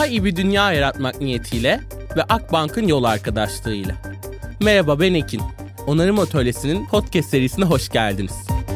daha iyi bir dünya yaratmak niyetiyle ve Akbank'ın yol arkadaşlığıyla. Merhaba, ben Ekin. Onarım Atölyesi'nin podcast serisine hoş geldiniz.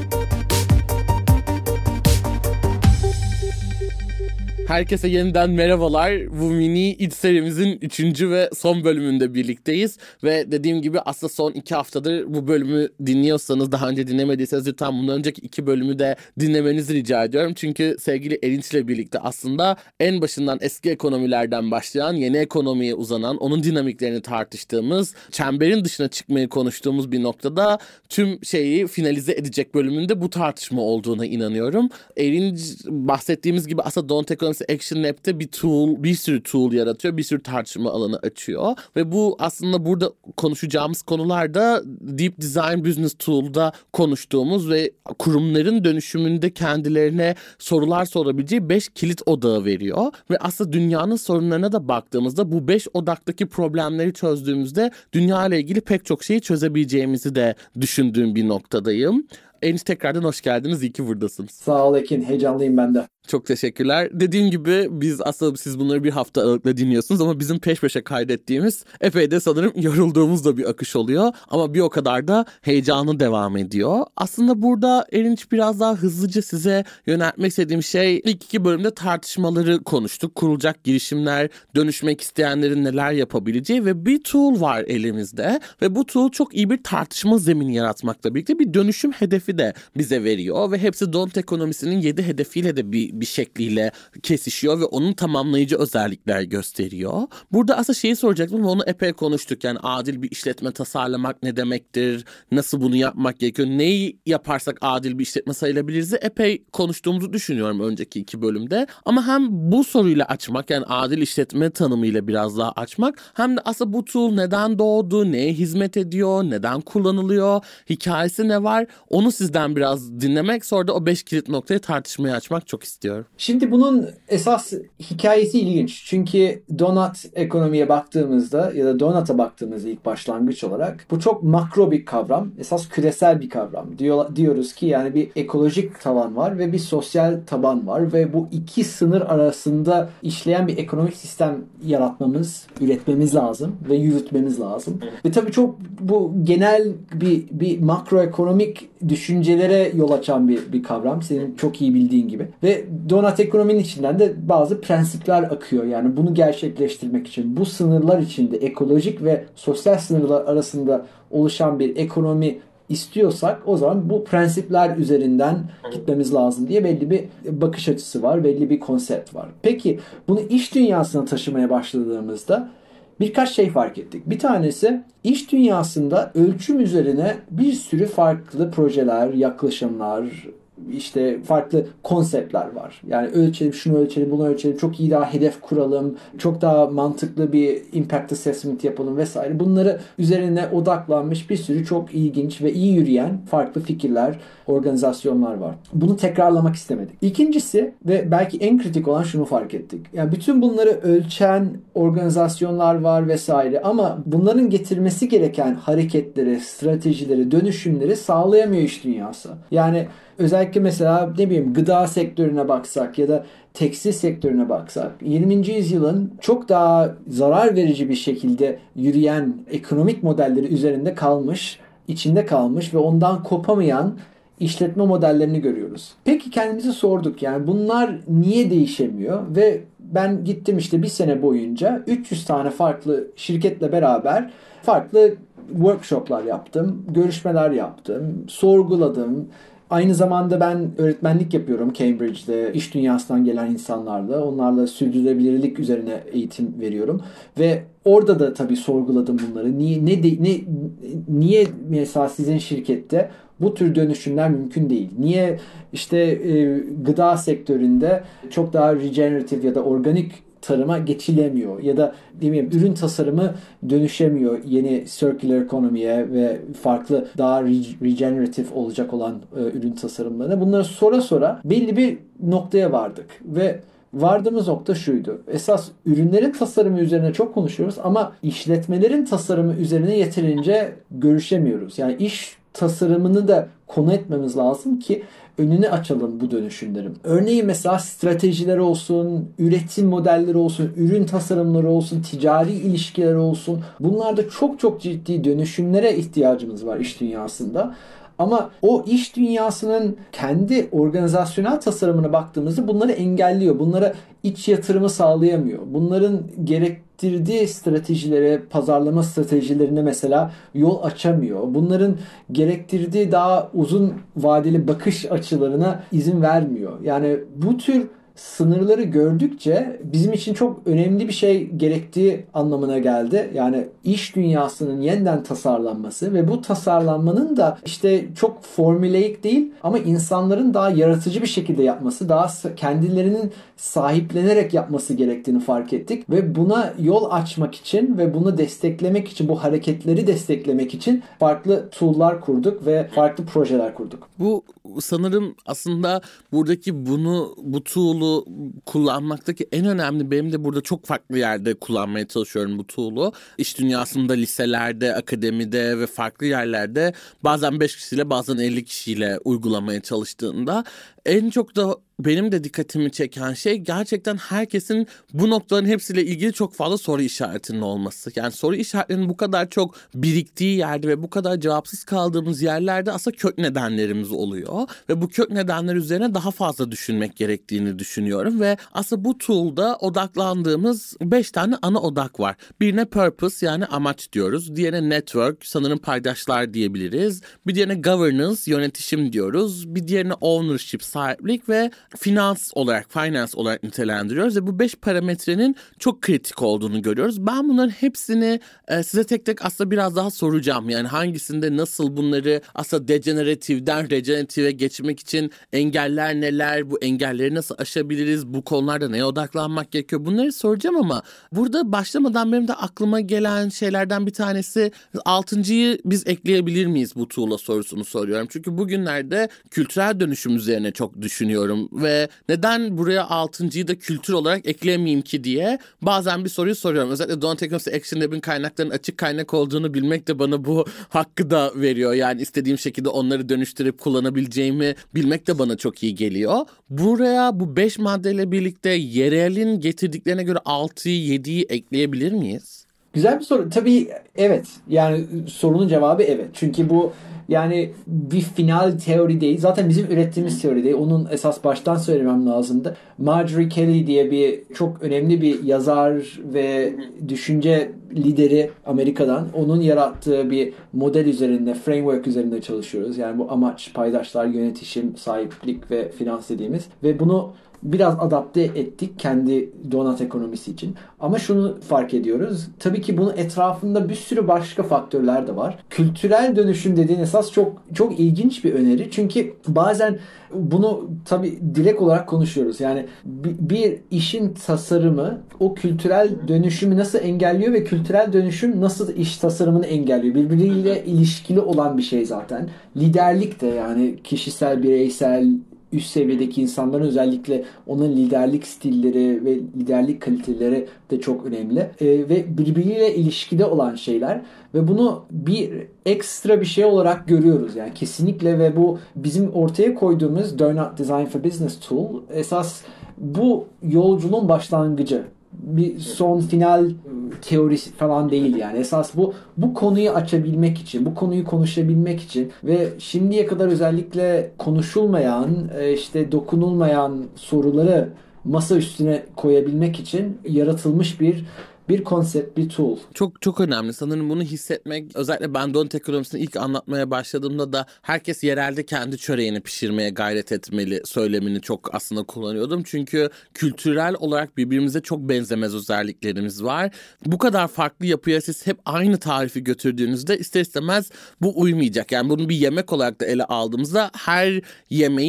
Herkese yeniden merhabalar. Bu mini iç serimizin 3. ve son bölümünde birlikteyiz. Ve dediğim gibi aslında son 2 haftadır bu bölümü dinliyorsanız, daha önce dinlemediyseniz lütfen bundan önceki 2 bölümü de dinlemenizi rica ediyorum. Çünkü sevgili Erinç ile birlikte aslında en başından eski ekonomilerden başlayan, yeni ekonomiye uzanan, onun dinamiklerini tartıştığımız, çemberin dışına çıkmayı konuştuğumuz bir noktada tüm şeyi finalize edecek bölümünde bu tartışma olduğuna inanıyorum. Erinç bahsettiğimiğimiz gibi aslında Don't Economics Action Lab'te bir sürü tool yaratıyor, bir sürü tartışma alanı açıyor ve bu aslında burada konuşacağımız konularda Deep Design Business Tool'da konuştuğumuz ve kurumların dönüşümünde kendilerine sorular sorabileceği 5 kilit odağı veriyor ve aslında dünyanın sorunlarına da baktığımızda bu 5 odaktaki problemleri çözdüğümüzde dünya ile ilgili pek çok şeyi çözebileceğimizi de düşündüğüm bir noktadayım. Eniş, tekrardan hoş geldiniz. İyi ki buradasınız. Sağ ol Ekin. Heyecanlıyım ben de. Çok teşekkürler. Dediğim gibi biz aslında siz bunları bir hafta aralıkla dinliyorsunuz ama bizim peş peşe kaydettiğimiz epey de sanırım yorulduğumuz da bir akış oluyor. Ama bir o kadar da heyecanı devam ediyor. Aslında burada Erinç biraz daha hızlıca size yöneltmek istediğim şey, ilk 2 bölümde tartışmaları konuştuk. Kurulacak girişimler, dönüşmek isteyenlerin neler yapabileceği ve bir tool var elimizde. Ve bu tool çok iyi bir tartışma zemini yaratmakla birlikte bir dönüşüm hedefi de bize veriyor. Ve hepsi Don't Economics'in 7 hedefiyle de bir şekliyle kesişiyor ve onun tamamlayıcı özellikler gösteriyor. Burada aslında şeyi soracaktım ama onu epey konuştuk. Yani adil bir işletme tasarlamak ne demektir? Nasıl bunu yapmak gerekiyor? Neyi yaparsak adil bir işletme sayılabiliriz? Epey konuştuğumuzu düşünüyorum önceki 2 bölümde. Ama hem bu soruyla açmak, yani adil işletme tanımıyla biraz daha açmak, hem de aslında bu tool neden doğdu, neye hizmet ediyor, neden kullanılıyor, hikayesi ne var? Onu sizden biraz dinlemek, sonra da o 5 kilit noktayı tartışmaya açmak çok istiyorum. Şimdi bunun esas hikayesi ilginç. Çünkü donut ekonomiye baktığımızda ya da donut'a baktığımızda ilk başlangıç olarak bu çok makro bir kavram. Esas küresel bir kavram. Diyoruz ki yani bir ekolojik taban var ve bir sosyal taban var ve bu iki sınır arasında işleyen bir ekonomik sistem yaratmamız, üretmemiz lazım ve yürütmemiz lazım. Ve tabii çok bu genel bir makroekonomik düşüncelere yol açan bir kavram. Senin çok iyi bildiğin gibi. Ve donut ekonominin içinden de bazı prensipler akıyor. Yani bunu gerçekleştirmek için, bu sınırlar içinde ekolojik ve sosyal sınırlar arasında oluşan bir ekonomi istiyorsak o zaman bu prensipler üzerinden gitmemiz lazım diye belli bir bakış açısı var, belli bir konsept var. Peki bunu iş dünyasına taşımaya başladığımızda birkaç şey fark ettik. Bir tanesi, iş dünyasında ölçüm üzerine bir sürü farklı projeler, yaklaşımlar, işte farklı konseptler var. Yani ölçelim, şunu ölçelim, bunu ölçelim, çok iyi daha hedef kuralım, çok daha mantıklı bir impact assessment yapalım vesaire. Bunları üzerine odaklanmış bir sürü çok ilginç ve iyi yürüyen farklı fikirler, organizasyonlar var. Bunu tekrarlamak istemedik. İkincisi ve belki en kritik olan, şunu fark ettik. Yani bütün bunları ölçen organizasyonlar var vesaire ama bunların getirmesi gereken hareketleri, stratejileri, dönüşümleri sağlayamıyor iş dünyası. Yani özellikle mesela ne bileyim gıda sektörüne baksak ya da tekstil sektörüne baksak 20. yüzyılın çok daha zarar verici bir şekilde yürüyen ekonomik modelleri üzerinde kalmış, içinde kalmış ve ondan kopamayan işletme modellerini görüyoruz. Peki kendimize sorduk, yani bunlar niye değişemiyor? Ve ben gittim işte bir sene boyunca 300 tane farklı şirketle beraber farklı workshoplar yaptım, görüşmeler yaptım, sorguladım. Aynı zamanda ben öğretmenlik yapıyorum Cambridge'de, iş dünyasından gelen insanlarla. Onlarla sürdürülebilirlik üzerine eğitim veriyorum. Ve orada da tabii sorguladım bunları. Niye mesela sizin şirkette bu tür dönüşümler mümkün değil? Niye işte gıda sektöründe çok daha regenerative ya da organik tarıma geçilemiyor ya da demeyeyim ürün tasarımı dönüşemiyor yeni circular ekonomiye ve farklı daha regenerative olacak olan ürün tasarımlarına. Bunları sonra belli bir noktaya vardık ve vardığımız nokta şuydu. Esas ürünlerin tasarımı üzerine çok konuşuyoruz ama işletmelerin tasarımı üzerine yeterince görüşemiyoruz. Yani iş tasarımını da konu etmemiz lazım ki önünü açalım bu dönüşümlerin. Örneğin mesela stratejiler olsun, üretim modelleri olsun, ürün tasarımları olsun, ticari ilişkiler olsun. Bunlarda çok çok ciddi dönüşümlere ihtiyacımız var iş dünyasında. Ama o iş dünyasının kendi organizasyonel tasarımına baktığımızda bunları engelliyor. Bunlara iç yatırımı sağlayamıyor. Bunların gerektirdiği stratejilere, pazarlama stratejilerine mesela yol açamıyor. Bunların gerektirdiği daha uzun vadeli bakış açılarına izin vermiyor. Yani bu tür sınırları gördükçe bizim için çok önemli bir şey gerektiği anlamına geldi. Yani iş dünyasının yeniden tasarlanması ve bu tasarlanmanın da işte çok formüleik değil ama insanların daha yaratıcı bir şekilde yapması, daha kendilerinin sahiplenerek yapması gerektiğini fark ettik ve buna yol açmak için ve bunu desteklemek için, bu hareketleri desteklemek için farklı tool'lar kurduk ve farklı projeler kurduk. Bu sanırım aslında buradaki bu tool'u kullanmaktaki en önemli, benim de burada çok farklı yerde kullanmaya çalışıyorum bu tool'u. İş dünyasında, liselerde, akademide ve farklı yerlerde bazen 5 kişiyle bazen 50 kişiyle uygulamaya çalıştığında en çok da benim de dikkatimi çeken şey gerçekten herkesin bu noktaların hepsiyle ilgili çok fazla soru işaretinin olması. Yani soru işaretlerinin bu kadar çok biriktiği yerde ve bu kadar cevapsız kaldığımız yerlerde aslında kök nedenlerimiz oluyor. Ve bu kök nedenler üzerine daha fazla düşünmek gerektiğini düşünüyorum. Ve aslında bu tool'da odaklandığımız 5 tane ana odak var. Birine purpose, yani amaç diyoruz. Diğerine network, sanırım paydaşlar diyebiliriz. Bir diğerine governance, yönetişim diyoruz. Bir diğerine ownership, sahiplik ve finance olarak nitelendiriyoruz ve bu 5 parametrenin çok kritik olduğunu görüyoruz. Ben bunların hepsini size tek tek aslında biraz daha soracağım. Yani hangisinde nasıl bunları aslında degeneratiften regenerative geçmek için engeller neler, bu engelleri nasıl aşabiliriz, bu konularda neye odaklanmak gerekiyor, bunları soracağım ama burada başlamadan benim de aklıma gelen şeylerden bir tanesi 6.'yı biz ekleyebilir miyiz bu tool'a sorusunu soruyorum. Çünkü bugünlerde kültürel dönüşüm üzerine çok düşünüyorum ve neden buraya 6.'yı da kültür olarak ekleyemeyeyim ki diye bazen bir soruyu soruyorum. Özellikle Donut Economics'te Action Lab'in kaynaklarının açık kaynak olduğunu bilmek de bana bu hakkı da veriyor. Yani istediğim şekilde onları dönüştürüp kullanabileceğimi bilmek de bana çok iyi geliyor. Buraya bu 5 maddeyle birlikte yerelin getirdiklerine göre 6'yı 7'yi ekleyebilir miyiz? Güzel bir soru. Tabii evet. Yani sorunun cevabı evet. Çünkü bu yani bir final teori değil. Zaten bizim ürettiğimiz teori değil. Onun esas baştan söylemem lazımdı. Marjorie Kelly diye bir çok önemli bir yazar ve düşünce lideri Amerika'dan. Onun yarattığı bir model üzerinde, framework üzerinde çalışıyoruz. Yani bu amaç, paydaşlar, yönetişim, sahiplik ve finans dediğimiz. Ve bunu biraz adapte ettik kendi donut ekonomisi için. Ama şunu fark ediyoruz. Tabii ki bunun etrafında bir sürü başka faktörler de var. Kültürel dönüşüm dediğin esas çok çok ilginç bir öneri. Çünkü bazen bunu tabii direkt olarak konuşuyoruz. Yani bir işin tasarımı o kültürel dönüşümü nasıl engelliyor ve kültürel dönüşüm nasıl iş tasarımını engelliyor? Birbiriyle ilişkili olan bir şey zaten. Liderlik de, yani kişisel, bireysel, üst seviyedeki insanların özellikle onun liderlik stilleri ve liderlik kaliteleri de çok önemli. Ve birbiriyle ilişkide olan şeyler ve bunu bir ekstra bir şey olarak görüyoruz. Yani kesinlikle ve bu bizim ortaya koyduğumuz Donut Design for Business Tool esas bu yolculuğun başlangıcı. Bir son final teorisi falan değil yani. Esas bu konuyu açabilmek için, bu konuyu konuşabilmek için ve şimdiye kadar özellikle konuşulmayan, işte dokunulmayan soruları masa üstüne koyabilmek için yaratılmış bir konsept, bir tool. Çok çok önemli. Sanırım bunu hissetmek, özellikle ben Donut ekonomisini ilk anlatmaya başladığımda da herkes yerelde kendi çöreğini pişirmeye gayret etmeli söylemini çok aslında kullanıyordum. Çünkü kültürel olarak birbirimize çok benzemez özelliklerimiz var. Bu kadar farklı yapıya siz hep aynı tarifi götürdüğünüzde ister istemez bu uymayacak. Yani bunu bir yemek olarak da ele aldığımızda her yemeğin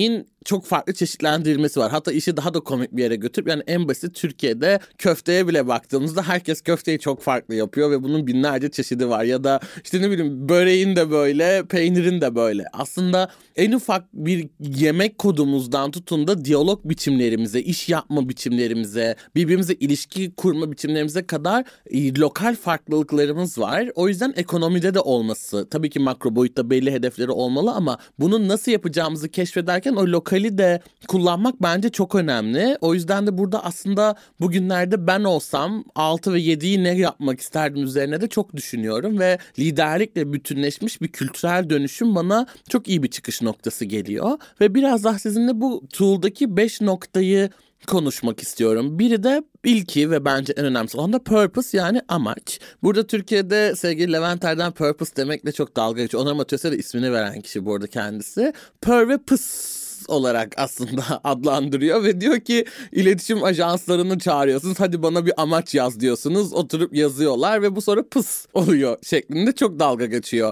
çok farklı çeşitlendirilmesi var. Hatta işi daha da komik bir yere götürüp yani en basit Türkiye'de köfteye bile baktığımızda herkes köfteyi çok farklı yapıyor ve bunun binlerce çeşidi var. Ya da işte ne bileyim böreğin de böyle, peynirin de böyle. Aslında en ufak bir yemek kodumuzdan tutun da diyalog biçimlerimize, iş yapma biçimlerimize, birbirimize ilişki kurma biçimlerimize kadar lokal farklılıklarımız var. O yüzden ekonomide de olması, tabii ki makro boyutta belli hedefleri olmalı ama bunu nasıl yapacağımızı keşfederken o lokali de kullanmak bence çok önemli. O yüzden de burada aslında bugünlerde ben olsam 6 ve 7'yi ne yapmak isterdim üzerine de çok düşünüyorum ve liderlikle bütünleşmiş bir kültürel dönüşüm bana çok iyi bir çıkış noktası geliyor. Ve biraz daha sizinle bu tool'daki 5 noktayı konuşmak istiyorum. Biri de ilki ve bence en önemlisi olan da purpose, yani amaç. Burada Türkiye'de sevgili Levent Erden purpose demekle çok dalga geçiyor. Onur Mathias'a da ismini veren kişi bu arada kendisi. Pur ve pıs olarak aslında adlandırıyor ve diyor ki iletişim ajanslarını çağırıyorsunuz, hadi bana bir amaç yaz diyorsunuz, oturup yazıyorlar ve bu sonra pıs oluyor şeklinde çok dalga geçiyor.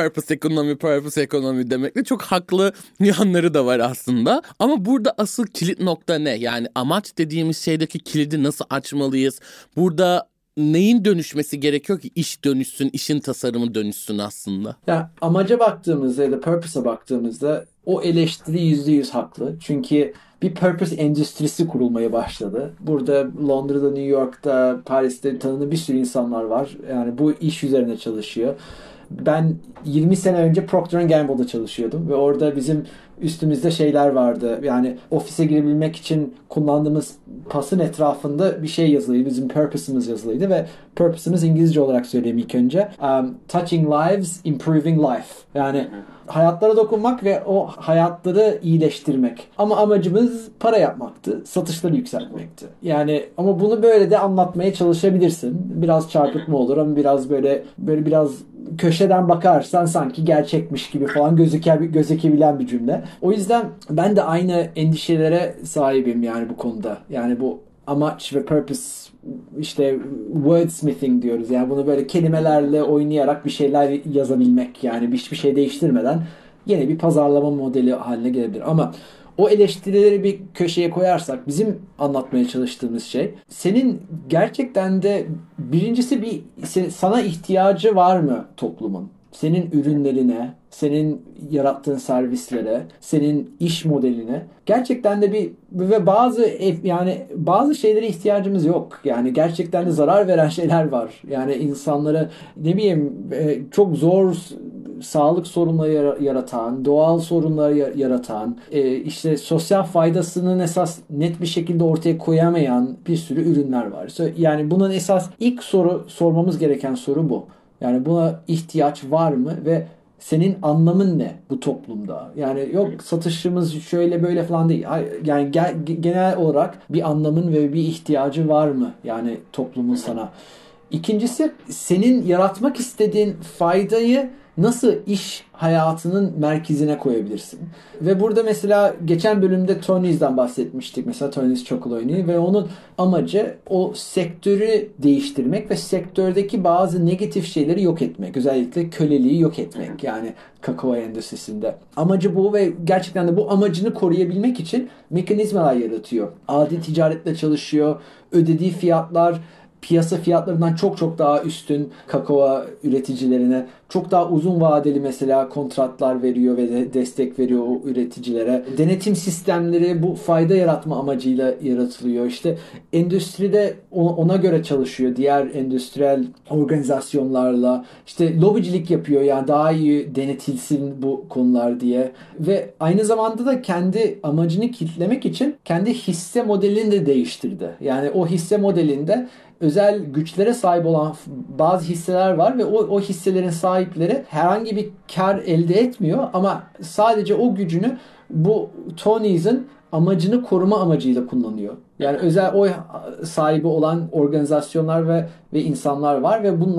Purpose ekonomi demekle çok haklı yanları da var aslında. Ama burada asıl kilit nokta ne? Yani amaç dediğimiz şeydeki kilidi nasıl açmalıyız? Burada neyin dönüşmesi gerekiyor ki iş dönüşsün, işin tasarımı dönüşsün aslında? Ya amaca baktığımızda ya da purpose'a baktığımızda o eleştiri %100 haklı. Çünkü bir purpose endüstrisi kurulmaya başladı. Burada Londra'da, New York'ta, Paris'te tanıdığım bir sürü insanlar var. Yani bu iş üzerine çalışıyor. Ben 20 sene önce Procter Gamble'da çalışıyordum ve orada bizim üstümüzde şeyler vardı. Yani ofise girebilmek için kullandığımız pasın etrafında bir şey yazılıydı. Bizim purpose'ımız yazılıydı ve purpose'ımız İngilizce olarak söyleyeyim ilk önce. Touching lives, improving life. Yani hayatlara dokunmak ve o hayatları iyileştirmek. Ama amacımız para yapmaktı. Satışları yükseltmekti. Yani ama bunu böyle de anlatmaya çalışabilirsin. Biraz çarpıtma olur ama biraz böyle biraz köşeden bakarsan sanki gerçekmiş gibi falan gözükebilen bir cümle. O yüzden ben de aynı endişelere sahibim yani bu konuda. Yani bu amaç ve purpose, işte wordsmithing diyoruz. Yani bunu böyle kelimelerle oynayarak bir şeyler yazabilmek. Yani hiçbir şey değiştirmeden yine bir pazarlama modeli haline gelebilir. Ama o eleştirileri bir köşeye koyarsak bizim anlatmaya çalıştığımız şey, senin gerçekten de birincisi sana ihtiyacı var mı toplumun? Senin ürünlerine, senin yarattığın servislere, senin iş modeline gerçekten de ve bazı şeylere ihtiyacımız yok. Yani gerçekten de zarar veren şeyler var. Yani insanlara ne bileyim çok zor sağlık sorunları yaratan, doğal sorunlar yaratan, işte sosyal faydasının esas net bir şekilde ortaya koyamayan bir sürü ürünler var. Yani bunun esas ilk sormamız gereken soru bu. Yani buna ihtiyaç var mı ve senin anlamın ne bu toplumda? Yani yok satışımız şöyle böyle falan değil. Yani genel olarak bir anlamın ve bir ihtiyacı var mı? Yani toplumun sana. İkincisi, senin yaratmak istediğin faydayı nasıl iş hayatının merkezine koyabilirsin? Ve burada mesela geçen bölümde Tony's'den bahsetmiştik. Mesela Tony's Chocolonely ve onun amacı o sektörü değiştirmek ve sektördeki bazı negatif şeyleri yok etmek. Özellikle köleliği yok etmek. Yani kakao endüstrisinde. Amacı bu ve gerçekten de bu amacını koruyabilmek için mekanizmalar yaratıyor. Adil ticaretle çalışıyor. Ödediği fiyatlar piyasa fiyatlarından çok çok daha üstün kakao üreticilerine, çok daha uzun vadeli mesela kontratlar veriyor ve destek veriyor o üreticilere. Denetim sistemleri bu fayda yaratma amacıyla yaratılıyor. İşte endüstride ona göre çalışıyor. Diğer endüstriyel organizasyonlarla işte lobicilik yapıyor, yani daha iyi denetilsin bu konular diye. Ve aynı zamanda da kendi amacını kitlemek için kendi hisse modelini de değiştirdi. Yani o hisse modelinde özel güçlere sahip olan bazı hisseler var ve o hisselerin sahipleri herhangi bir kar elde etmiyor ama sadece o gücünü bu Tony's'in amacını koruma amacıyla kullanıyor. Yani özel oy sahibi olan organizasyonlar ve insanlar var ve bunlar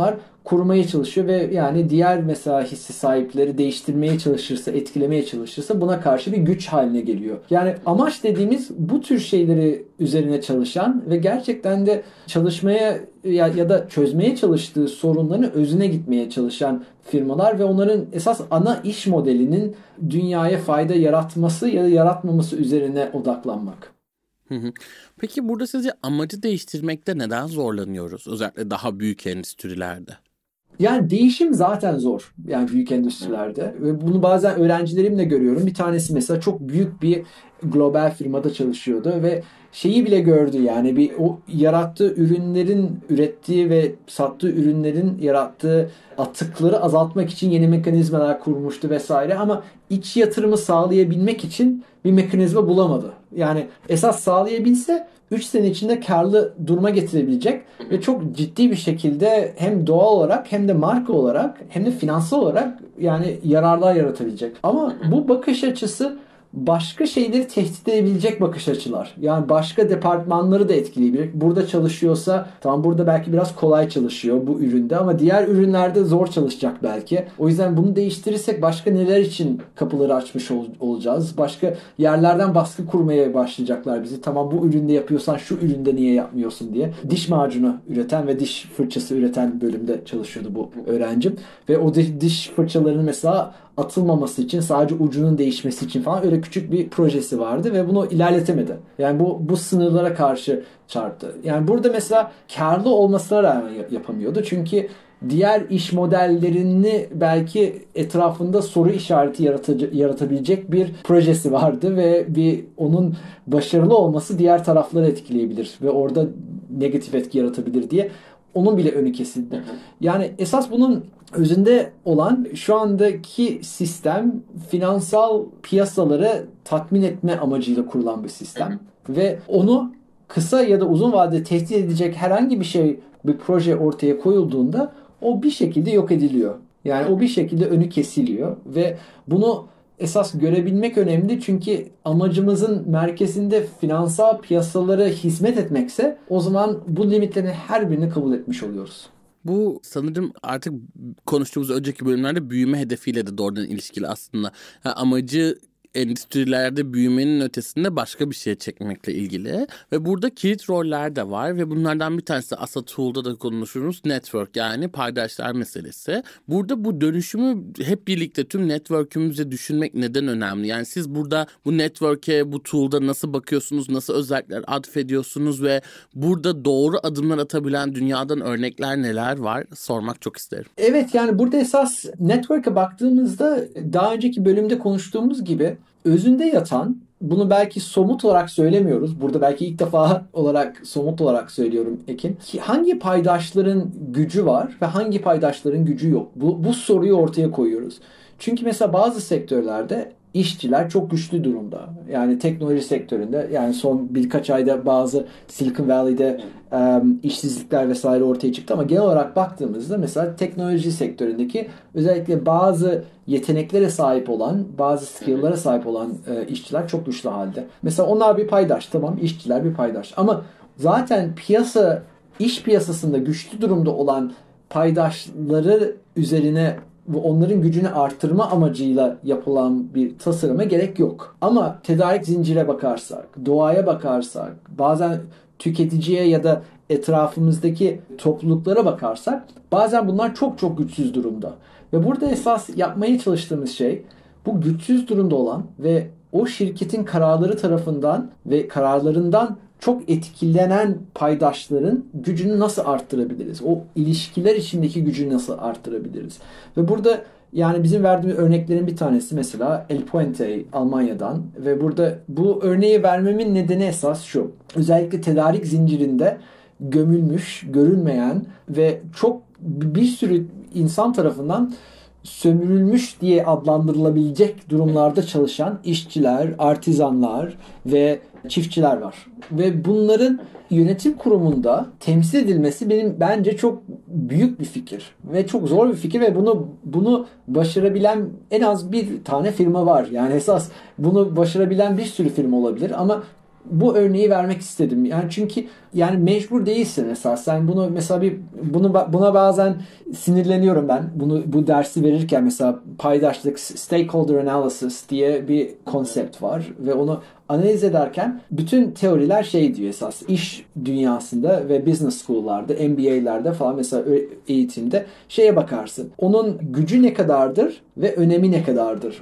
kurmaya çalışıyor ve yani diğer mesela hisse sahipleri değiştirmeye çalışırsa, etkilemeye çalışırsa buna karşı bir güç haline geliyor. Yani amaç dediğimiz bu tür şeyleri üzerine çalışan ve gerçekten de çalışmaya ya da çözmeye çalıştığı sorunların özüne gitmeye çalışan firmalar ve onların esas ana iş modelinin dünyaya fayda yaratması ya da yaratmaması üzerine odaklanmak. Hı hı. Peki burada sizce amacı değiştirmekte neden zorlanıyoruz? Özellikle daha büyük endüstrilerde. Yani değişim zaten zor. Yani büyük endüstrilerde. Ve bunu bazen öğrencilerimle görüyorum. Bir tanesi mesela çok büyük bir global firmada çalışıyordu ve şeyi bile gördü, yani bir o yarattığı ürünlerin, ürettiği ve sattığı ürünlerin yarattığı atıkları azaltmak için yeni mekanizmalar kurmuştu vesaire, ama iç yatırımı sağlayabilmek için bir mekanizma bulamadı. Yani esas sağlayabilse 3 sene içinde karlı duruma getirebilecek ve çok ciddi bir şekilde hem doğal olarak hem de marka olarak hem de finansal olarak yani yararlar yaratabilecek. Ama bu bakış açısı başka şeyleri tehdit edebilecek bakış açılar. Yani başka departmanları da etkileyebilir. Burada çalışıyorsa tamam, burada belki biraz kolay çalışıyor bu üründe ama diğer ürünlerde zor çalışacak belki. O yüzden bunu değiştirirsek başka neler için kapıları açmış olacağız? Başka yerlerden baskı kurmaya başlayacaklar bizi. Tamam, bu üründe yapıyorsan şu üründe niye yapmıyorsun diye. Diş macunu üreten ve diş fırçası üreten bölümde çalışıyordu bu öğrencim. Ve o diş fırçalarının mesela atılmaması için, sadece ucunun değişmesi için falan öyle küçük bir projesi vardı ve bunu ilerletemedi. Yani bu sınırlara karşı çarptı. Yani burada mesela karlı olmasına rağmen yapamıyordu. Çünkü diğer iş modellerini belki etrafında soru işareti yaratabilecek bir projesi vardı ve onun başarılı olması diğer tarafları etkileyebilir ve orada negatif etki yaratabilir diye onun bile önü kesildi. Yani esas bunun özünde olan şu andaki sistem finansal piyasaları tatmin etme amacıyla kurulan bir sistem. Ve onu kısa ya da uzun vadede tehdit edecek herhangi bir proje ortaya koyulduğunda o bir şekilde yok ediliyor. Yani o bir şekilde önü kesiliyor ve bunu esas görebilmek önemli, çünkü amacımızın merkezinde finansal piyasalara hizmet etmekse o zaman bu limitlerin her birini kabul etmiş oluyoruz. Bu sanırım artık konuştuğumuz önceki bölümlerde büyüme hedefiyle de doğrudan ilişkili aslında. Yani amacı endüstrilerde büyümenin ötesinde başka bir şeye çekmekle ilgili. Ve burada kilit roller de var ve bunlardan bir tanesi Asa Tool'da da konuşuruz. Network, yani paydaşlar meselesi. Burada bu dönüşümü hep birlikte tüm network'ümüzle düşünmek neden önemli? Yani siz burada bu network'e, bu tool'da nasıl bakıyorsunuz, nasıl özellikler atfediyorsunuz ve burada doğru adımlar atabilen dünyadan örnekler neler var sormak çok isterim. Evet, yani burada esas network'e baktığımızda daha önceki bölümde konuştuğumuz gibi özünde yatan, bunu belki somut olarak söylemiyoruz. Burada belki ilk defa somut olarak söylüyorum Ekin. Hangi paydaşların gücü var ve hangi paydaşların gücü yok? Bu soruyu ortaya koyuyoruz. Çünkü mesela bazı sektörlerde işçiler çok güçlü durumda. Yani teknoloji sektöründe, yani son birkaç ayda bazı Silicon Valley'de işsizlikler vesaire ortaya çıktı ama genel olarak baktığımızda mesela teknoloji sektöründeki özellikle bazı yeteneklere sahip olan, bazı skill'lara sahip olan işçiler çok güçlü halde. Mesela onlar bir paydaş, tamam, işçiler bir paydaş ama zaten iş piyasasında güçlü durumda olan paydaşları üzerine ve onların gücünü artırma amacıyla yapılan bir tasarıma gerek yok. Ama tedarik zincire bakarsak, doğaya bakarsak, bazen tüketiciye ya da etrafımızdaki topluluklara bakarsak bazen bunlar çok çok güçsüz durumda. Ve burada esas yapmaya çalıştığımız şey bu güçsüz durumda olan ve o şirketin kararları tarafından ve kararlarından çok etkilenen paydaşların gücünü nasıl arttırabiliriz? O ilişkiler içindeki gücünü nasıl arttırabiliriz? Ve burada yani bizim verdiğimiz örneklerin bir tanesi mesela El Puente Almanya'dan ve burada bu örneği vermemin nedeni esas şu. Özellikle tedarik zincirinde gömülmüş, görülmeyen ve çok bir sürü insan tarafından sömürülmüş diye adlandırılabilecek durumlarda çalışan işçiler, artizanlar ve çiftçiler var. Ve bunların yönetim kurumunda temsil edilmesi benim bence çok büyük bir fikir ve çok zor bir fikir ve bunu başarabilen en az bir tane firma var. Yani esas bunu başarabilen bir sürü firma olabilir ama bu örneği vermek istedim. Yani çünkü yani mecbur değilsin esas. Sen bunu mesela buna bazen sinirleniyorum ben. Bu dersi verirken mesela paydaşlık, stakeholder analysis diye bir konsept var ve onu analiz ederken bütün teoriler şey diyor esas. İş dünyasında ve business school'larda, MBA'lerde falan mesela eğitimde şeye bakarsın. Onun gücü ne kadardır ve önemi ne kadardır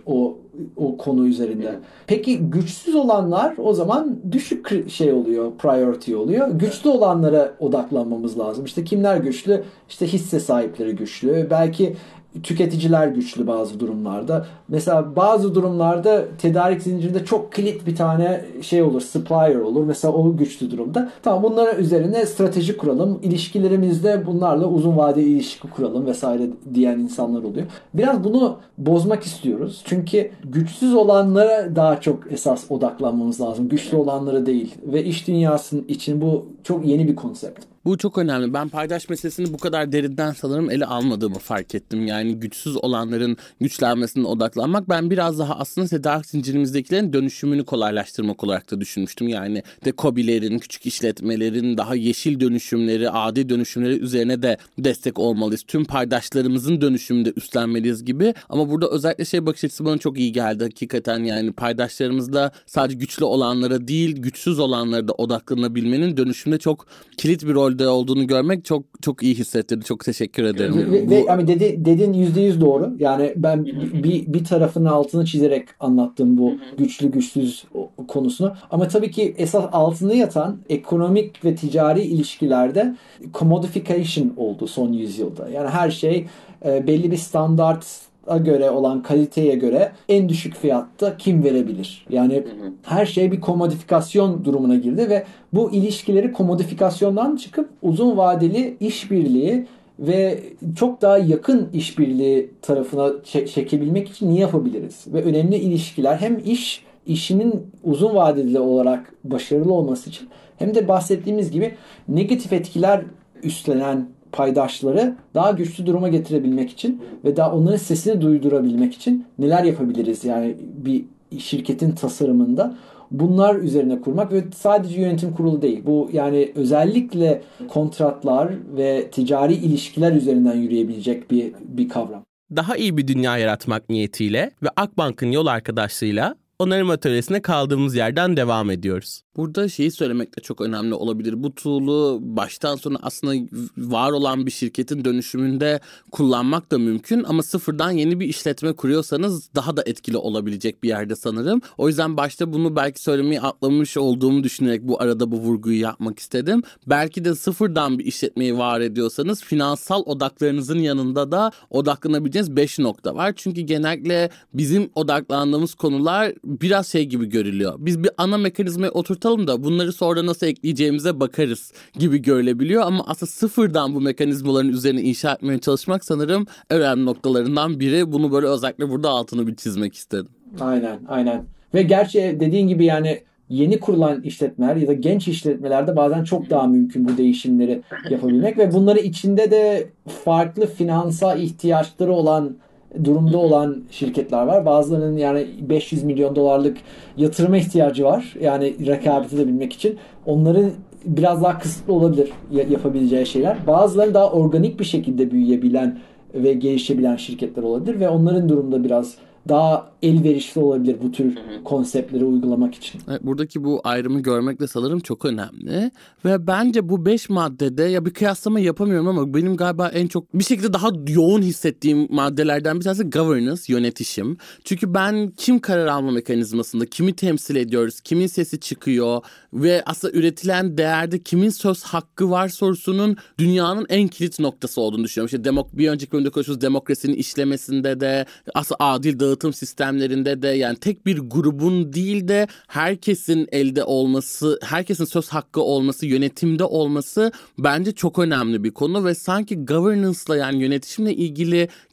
o konu üzerinde. Peki güçsüz olanlar o zaman düşük şey oluyor, priority oluyor. Güçlü olanlara odaklanmamız lazım. İşte kimler güçlü? İşte hisse sahipleri güçlü. Belki tüketiciler güçlü bazı durumlarda. Mesela bazı durumlarda tedarik zincirinde çok kilit bir tane şey olur, supplier olur. Mesela o güçlü durumda. Tamam, bunlara üzerine strateji kuralım. İlişkilerimizde bunlarla uzun vadeli ilişki kuralım vesaire diyen insanlar oluyor. Biraz bunu bozmak istiyoruz. Çünkü güçsüz olanlara daha çok esas odaklanmamız lazım. Güçlü olanlara değil. Ve iş dünyasının için bu çok yeni bir konsept. Bu çok önemli. Ben paydaş meselesini bu kadar derinden sanırım ele almadığımı fark ettim. Yani güçsüz olanların güçlenmesine odaklanmak. Ben biraz daha aslında tedarik zincirimizdekilerin dönüşümünü kolaylaştırmak olarak da düşünmüştüm. Yani de KOBİ'lerin, küçük işletmelerin daha yeşil dönüşümleri, adil dönüşümleri üzerine de destek olmalıyız. Tüm paydaşlarımızın dönüşümünde üstlenmeliyiz gibi. Ama burada özellikle bakış açısı bana çok iyi geldi. Hakikaten yani paydaşlarımızla sadece güçlü olanlara değil, güçsüz olanlara da odaklanabilmenin dönüşümde çok kilit bir rol olduğunu görmek çok çok iyi hissettirdi. Çok teşekkür ederim. Ve hani dediğin %100 doğru. Yani ben bir tarafının altını çizerek anlattım bu güçlü güçsüz konusunu. Ama tabii ki esas altında yatan ekonomik ve ticari ilişkilerde commodification oldu son yüzyılda. Yani her şey belli bir standarta göre olan kaliteye göre en düşük fiyatta kim verebilir? Yani her şey bir komodifikasyon durumuna girdi ve bu ilişkileri komodifikasyondan çıkıp uzun vadeli işbirliği ve çok daha yakın işbirliği tarafına çekebilmek için ne yapabiliriz? Ve önemli ilişkiler hem işinin uzun vadeli olarak başarılı olması için hem de bahsettiğimiz gibi negatif etkiler üstlenen paydaşları daha güçlü duruma getirebilmek için ve daha onların sesini duydurabilmek için neler yapabiliriz? Yani bir şirketin tasarımında bunlar üzerine kurmak ve sadece yönetim kurulu değil. Bu yani özellikle kontratlar ve ticari ilişkiler üzerinden yürüyebilecek bir kavram. Daha iyi bir dünya yaratmak niyetiyle ve Akbank'ın yol arkadaşlığıyla onarım atölyesine kaldığımız yerden devam ediyoruz. Burada şeyi söylemek de çok önemli olabilir. Bu tool'u baştan sona aslında var olan bir şirketin dönüşümünde kullanmak da mümkün. Ama sıfırdan yeni bir işletme kuruyorsanız daha da etkili olabilecek bir yerde sanırım. O yüzden başta bunu belki söylemeyi atlamış olduğumu düşünerek bu arada bu vurguyu yapmak istedim. Belki de sıfırdan bir işletmeyi var ediyorsanız finansal odaklarınızın yanında da odaklanabileceğiniz 5 nokta var. Çünkü genellikle bizim odaklandığımız konular biraz şey gibi görülüyor. Biz bir ana mekanizmayı oturtalım da bunları sonra nasıl ekleyeceğimize bakarız gibi görülebiliyor. Ama aslında sıfırdan bu mekanizmaların üzerine inşa etmeye çalışmak sanırım önemli noktalarından biri. Bunu böyle özellikle burada altını bir çizmek istedim. Aynen. Ve gerçi dediğin gibi yani yeni kurulan işletmeler ya da genç işletmelerde bazen çok daha mümkün bu değişimleri yapabilmek ve bunları içinde de farklı finansal ihtiyaçları olan durumda olan şirketler var. Bazılarının yani 500 milyon dolarlık yatırıma ihtiyacı var. Yani rekabet edebilmek için. Onların biraz daha kısıtlı olabilir yapabileceği şeyler. Bazıları daha organik bir şekilde büyüyebilen ve gelişebilen şirketler olabilir ve onların durumda biraz daha elverişli olabilir bu tür konseptleri uygulamak için. Evet, buradaki bu ayrımı görmek de sanırım çok önemli. Ve bence bu 5 maddede ya bir kıyaslama yapamıyorum ama benim galiba en çok bir şekilde daha yoğun hissettiğim maddelerden bir tanesi governance, yönetişim. Çünkü ben kim karar alma mekanizmasında kimi temsil ediyoruz, kimin sesi çıkıyor ve aslında üretilen değerde kimin söz hakkı var sorusunun dünyanın en kilit noktası olduğunu düşünüyorum. İşte bir önceki bölümde konuştuğumuz demokrasinin işlemesinde de aslında adil dağıtım sistemlerinde de yani tek bir grubun değil de herkesin elde olması, herkesin söz hakkı olması, yönetimde olması bence çok önemli bir konu ve sanki governance'la yani yönetişimle ilgili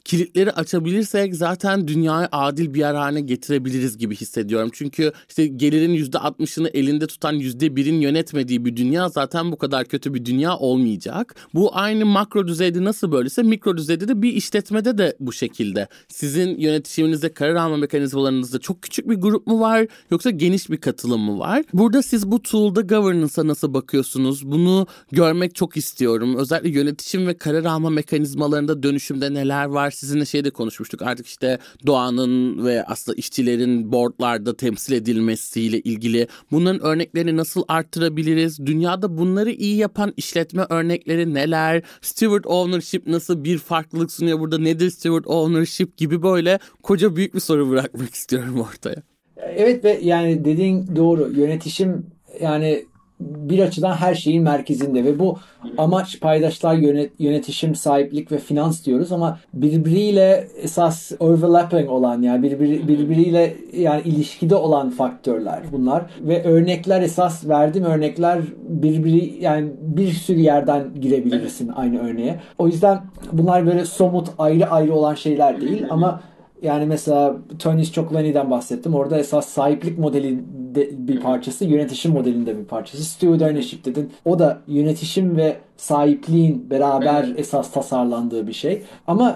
kilitleri açabilirsek zaten dünyayı adil bir yer haline getirebiliriz gibi hissediyorum. Çünkü işte gelirin %60'ını elinde tutan %1'in yönetmediği bir dünya zaten bu kadar kötü bir dünya olmayacak. Bu aynı makro düzeyde nasıl böylese mikro düzeyde de bir işletmede de bu şekilde. Sizin yönetiminizde, karar alma mekanizmalarınızda çok küçük bir grup mu var yoksa geniş bir katılım mı var? Burada siz bu tool'da governance'a nasıl bakıyorsunuz? Bunu görmek çok istiyorum. Özellikle yönetişim ve karar alma mekanizmalarında dönüşümde neler var? Sizinle şeyde konuşmuştuk. Artık işte doğanın ve aslında işçilerin boardlarda temsil edilmesiyle ilgili bunların örneklerini nasıl arttırabiliriz? Dünyada bunları iyi yapan işletme örnekleri neler? Steward ownership nasıl bir farklılık sunuyor burada? Nedir steward ownership gibi böyle koca büyük bir soru bırakmak istiyorum ortaya. Evet ve yani dediğin doğru. Yönetişim yani bir açıdan her şeyin merkezinde ve bu amaç paydaşlar, yönetişim, sahiplik ve finans diyoruz ama birbiriyle esas overlapping olan yani birbiriyle yani ilişkide olan faktörler bunlar ve örnekler esas verdiğim örnekler yani bir sürü yerden girebilirsin aynı örneğe. O yüzden bunlar böyle somut ayrı ayrı olan şeyler değil ama yani mesela Tony Chocolonely'den bahsettim. Orada esas sahiplik modelinde bir parçası, yönetişim modelinde bir parçası. Steward ownership dedin. O da yönetişim ve sahipliğin beraber esas tasarlandığı bir şey. Ama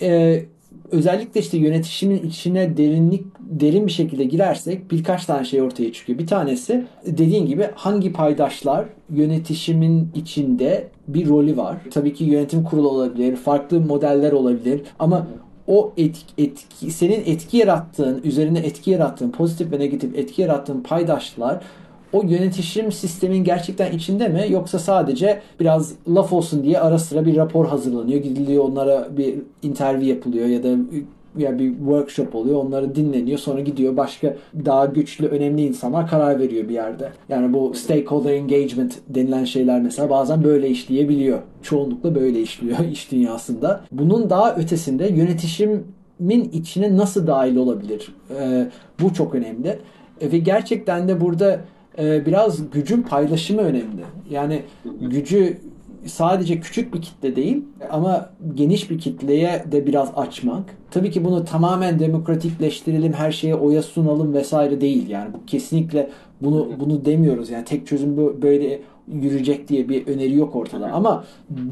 özellikle işte yönetişimin içine derin bir şekilde girersek birkaç tane şey ortaya çıkıyor. Bir tanesi dediğin gibi hangi paydaşlar yönetişimin içinde bir rolü var. Tabii ki yönetim kurulu olabilir, farklı modeller olabilir ama o senin etki yarattığın, üzerine etki yarattığın, pozitif ve negatif etki yarattığın paydaşlar o yönetişim sistemin gerçekten içinde mi yoksa sadece biraz laf olsun diye ara sıra bir rapor hazırlanıyor, gidiliyor onlara bir interview yapılıyor ya da bir workshop oluyor. Onları dinleniyor. Sonra gidiyor başka daha güçlü, önemli insanlar karar veriyor bir yerde. Yani bu stakeholder engagement denilen şeyler mesela bazen böyle işleyebiliyor. Çoğunlukla böyle işliyor iş dünyasında. Bunun daha ötesinde yönetişimin içine nasıl dahil olabilir? Bu çok önemli. Ve gerçekten de burada biraz gücün paylaşımı önemli. Yani gücü sadece küçük bir kitle değil ama geniş bir kitleye de biraz açmak. Tabii ki bunu tamamen demokratikleştirelim, her şeye oya sunalım vesaire değil. Yani bu kesinlikle bunu demiyoruz. Yani tek çözüm böyle yürüyecek diye bir öneri yok ortada. Ama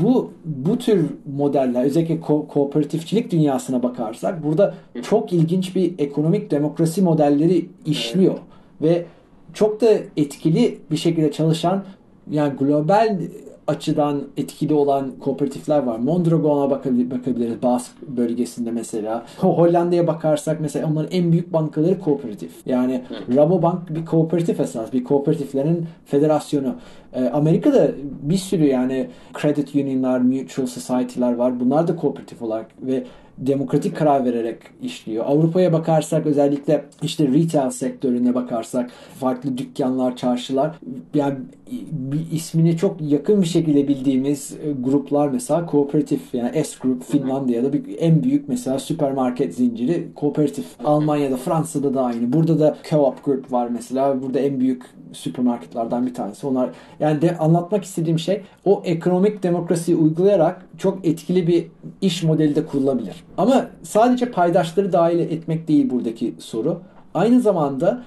bu tür modeller özellikle kooperatifçilik dünyasına bakarsak burada çok ilginç bir ekonomik demokrasi modelleri işliyor ve çok da etkili bir şekilde çalışan yani global açıdan etkili olan kooperatifler var. Mondragon'a bakabiliriz. Bask bölgesinde mesela. Hollanda'ya bakarsak mesela onların en büyük bankaları kooperatif. Yani Rabobank bir kooperatif esas. Bir kooperatiflerin federasyonu. Amerika'da bir sürü yani credit union'lar, mutual society'ler var. Bunlar da kooperatif olarak ve demokratik karar vererek işliyor. Avrupa'ya bakarsak özellikle işte retail sektörüne bakarsak farklı dükkanlar, çarşılar yani bir ismini çok yakın bir şekilde bildiğimiz gruplar mesela kooperatif yani S Group Finlandiya'da en büyük mesela süpermarket zinciri kooperatif. Almanya'da, Fransa'da da aynı. Burada da Co-op Group var mesela. Burada en büyük süpermarketlerden bir tanesi. Onlar yani anlatmak istediğim şey o ekonomik demokrasiyi uygulayarak çok etkili bir iş modeli de kurulabilir. Ama sadece paydaşları dahil etmek değil buradaki soru. Aynı zamanda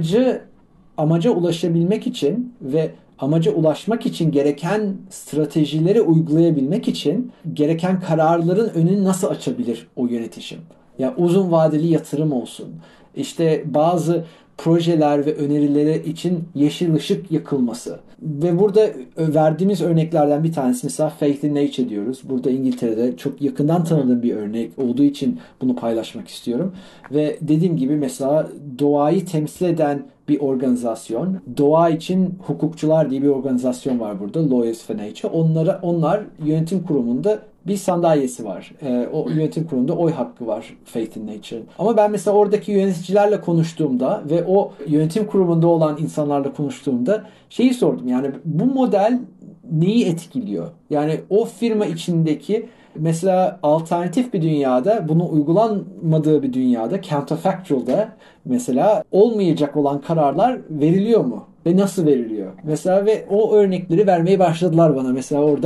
amaca ulaşabilmek için ve amaca ulaşmak için gereken stratejileri uygulayabilmek için gereken kararların önünü nasıl açabilir o yönetişim? Yani uzun vadeli yatırım olsun. İşte bazı projeler ve önerileri için yeşil ışık yakılması. Ve burada verdiğimiz örneklerden bir tanesi mesela Faith in Nature diyoruz. Burada İngiltere'de çok yakından tanıdığım bir örnek olduğu için bunu paylaşmak istiyorum. Ve dediğim gibi mesela doğayı temsil eden bir organizasyon. Doğa için hukukçular diye bir organizasyon var burada. Lawyers for Nature. Onlar yönetim kurumunda bir sandalyesi var. O yönetim kurulunda oy hakkı var Faith in Nature'ın. Ama ben mesela oradaki yöneticilerle konuştuğumda ve o yönetim kurumunda olan insanlarla konuştuğumda şeyi sordum. Yani bu model neyi etkiliyor? Yani o firma içindeki mesela alternatif bir dünyada, bunu uygulanmadığı bir dünyada, counterfactual'da mesela olmayacak olan kararlar veriliyor mu? Ve nasıl veriliyor? Mesela ve o örnekleri vermeye başladılar bana. Mesela orada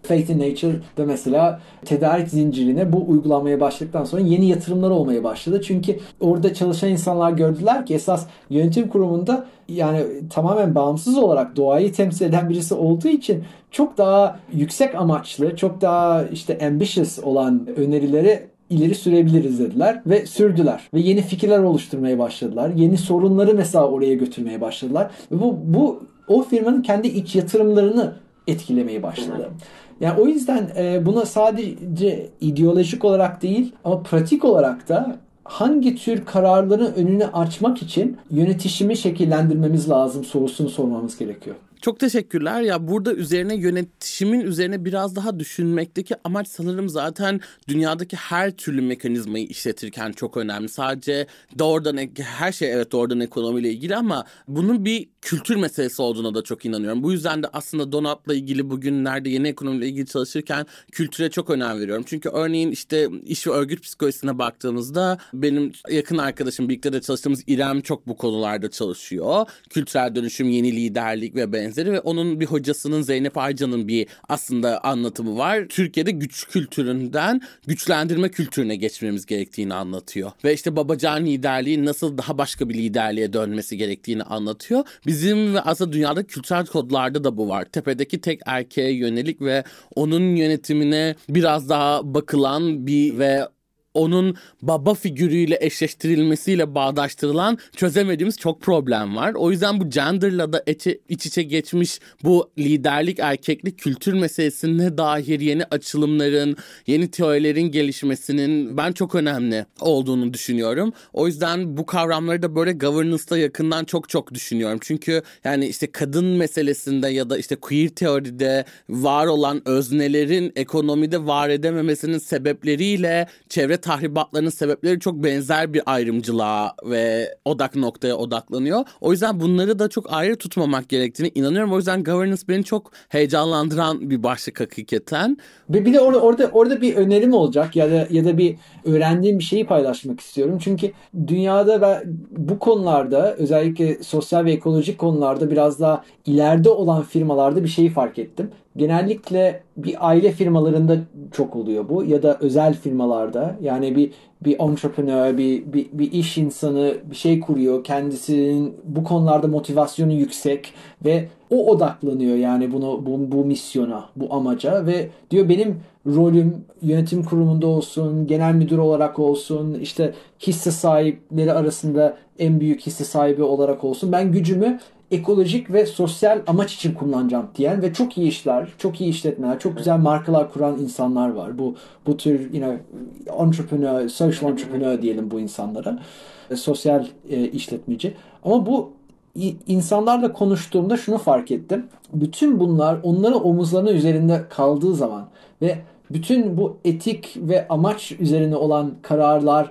Faith in Nature'da mesela tedarik zincirine bu uygulanmaya başladıktan sonra yeni yatırımlar olmaya başladı. Çünkü orada çalışan insanlar gördüler ki esas yönetim kurumunda yani tamamen bağımsız olarak doğayı temsil eden birisi olduğu için çok daha yüksek amaçlı, çok daha işte ambitious olan önerileri ileri sürebiliriz dediler ve sürdüler. Ve yeni fikirler oluşturmaya başladılar. Yeni sorunları mesela oraya götürmeye başladılar. Ve bu o firmanın kendi iç yatırımlarını etkilemeye başladı. Yani o yüzden buna sadece ideolojik olarak değil ama pratik olarak da hangi tür kararların önünü açmak için yönetişimi şekillendirmemiz lazım sorusunu sormamız gerekiyor. Çok teşekkürler. Ya burada üzerine yönetimin üzerine biraz daha düşünmekteki amaç sanırım zaten dünyadaki her türlü mekanizmayı işletirken çok önemli. Sadece doğrudan her şey evet doğrudan ekonomiyle ilgili ama bunun bir kültür meselesi olduğuna da çok inanıyorum. Bu yüzden de aslında Donat'la ilgili bugünlerde yeni ekonomiyle ilgili çalışırken kültüre çok önem veriyorum. Çünkü örneğin işte iş ve örgüt psikolojisine baktığımızda benim yakın arkadaşım birlikte de çalıştığımız İrem çok bu konularda çalışıyor. Kültürel dönüşüm, yeni liderlik ve benzeri ve onun bir hocasının Zeynep Aycan'ın bir aslında anlatımı var. Türkiye'de güç kültüründen güçlendirme kültürüne geçmemiz gerektiğini anlatıyor. Ve işte Babacan liderliği nasıl daha başka bir liderliğe dönmesi gerektiğini anlatıyor. Bizim ve aslında dünyada kültürel kodlarda da bu var. Tepedeki tek erkeğe yönelik ve onun yönetimine biraz daha bakılan bir ve onun baba figürüyle eşleştirilmesiyle bağdaştırılan çözemediğimiz çok problem var. O yüzden bu genderla da iç içe geçmiş bu liderlik, erkeklik, kültür meselesine dair yeni açılımların, yeni teorilerin gelişmesinin ben çok önemli olduğunu düşünüyorum. O yüzden bu kavramları da böyle governance'la yakından çok düşünüyorum. Çünkü yani işte kadın meselesinde ya da işte queer teoride var olan öznelerin ekonomide var edememesinin sebepleriyle çevre tahribatlarının sebepleri çok benzer bir ayrımcılığa ve odak noktaya odaklanıyor. O yüzden bunları da çok ayrı tutmamak gerektiğine inanıyorum. O yüzden governance beni çok heyecanlandıran bir başlık hakikaten. Bir de orada bir önerim olacak ya da bir öğrendiğim bir şeyi paylaşmak istiyorum. Çünkü dünyada ben bu konularda özellikle sosyal ve ekolojik konularda biraz daha ileride olan firmalarda bir şeyi fark ettim. Genellikle bir aile firmalarında çok oluyor bu ya da özel firmalarda. Yani bir entrepreneur, bir iş insanı bir şey kuruyor. Kendisinin bu konularda motivasyonu yüksek ve o odaklanıyor yani bu misyona, bu amaca ve diyor benim rolüm yönetim kurumunda olsun, genel müdür olarak olsun, işte hisse sahipleri arasında en büyük hisse sahibi olarak olsun. Ben gücümü ekolojik ve sosyal amaç için kullanacağım diyen ve çok iyi işler, çok iyi işletmeler, çok güzel markalar kuran insanlar var. Bu tür entrepreneur, social entrepreneur diyelim bu insanlara. Sosyal işletmeci. Ama bu insanlarla konuştuğumda şunu fark ettim. Bütün bunlar onların omuzlarının üzerinde kaldığı zaman ve bütün bu etik ve amaç üzerine olan kararlar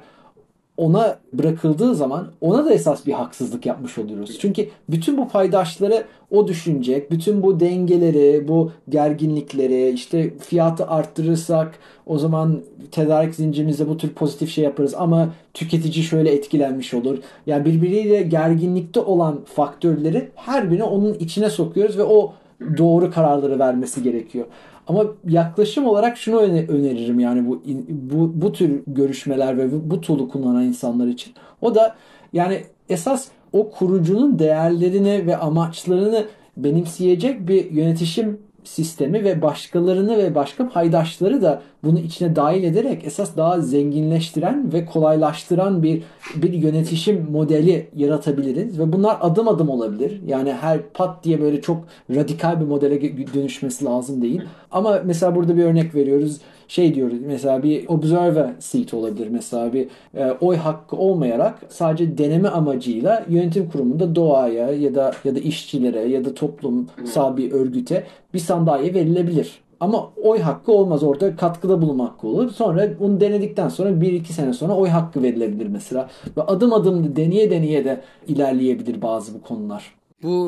ona bırakıldığı zaman ona da esas bir haksızlık yapmış oluyoruz. Çünkü bütün bu paydaşları o düşünecek. Bütün bu dengeleri, bu gerginlikleri, işte fiyatı arttırırsak o zaman tedarik zincirimizde bu tür pozitif şey yaparız ama tüketici şöyle etkilenmiş olur. Yani birbiriyle gerginlikte olan faktörleri her birini onun içine sokuyoruz ve o doğru kararları vermesi gerekiyor. Ama yaklaşım olarak şunu öneririm yani bu tür görüşmeler ve bu tool'u kullanan insanlar için. O da yani esas o kurucunun değerlerini ve amaçlarını benimseyecek bir yönetişim sistemi ve başkalarını ve başka paydaşları da bunu içine dahil ederek esas daha zenginleştiren ve kolaylaştıran bir yönetişim modeli yaratabiliriz ve bunlar adım adım olabilir. Yani her pat diye böyle çok radikal bir modele dönüşmesi lazım değil. Ama mesela burada bir örnek veriyoruz. Şey diyoruz mesela bir observer seat olabilir mesela bir oy hakkı olmayarak sadece deneme amacıyla yönetim kurumunda doğaya ya da işçilere ya da toplumsal bir örgüte bir sandalye verilebilir. Ama oy hakkı olmaz. Orada katkıda bulunma hakkı olur. Sonra bunu denedikten sonra 1-2 sene sonra oy hakkı verilebilir mesela. Ve adım adım deneye de ilerleyebilir bazı bu konular. Bu